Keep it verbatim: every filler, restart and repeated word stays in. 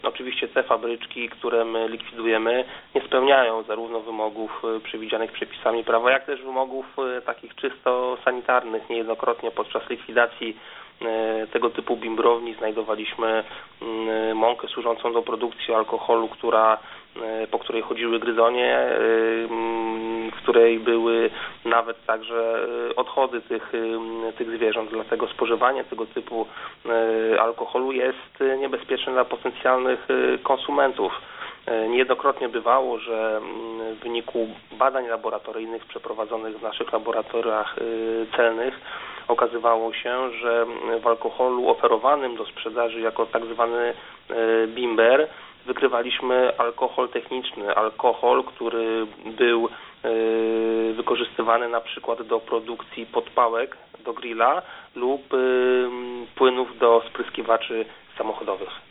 Oczywiście te fabryczki, które my likwidujemy, nie spełniają zarówno wymogów przewidzianych przepisami prawa, jak też wymogów takich czysto sanitarnych. Niejednokrotnie podczas likwidacji tego typu bimbrowni znajdowaliśmy mąkę służącą do produkcji alkoholu, która, po której chodziły gryzonie, w której były nawet także odchody tych, tych zwierząt. Dlatego spożywanie tego typu alkoholu jest niebezpieczne dla potencjalnych konsumentów. Niejednokrotnie bywało, że w wyniku badań laboratoryjnych przeprowadzonych w naszych laboratoriach celnych okazywało się, że w alkoholu oferowanym do sprzedaży jako tak zwany bimber wykrywaliśmy alkohol techniczny, alkohol, który był wykorzystywany na przykład do produkcji podpałek do grilla lub płynów do spryskiwaczy samochodowych.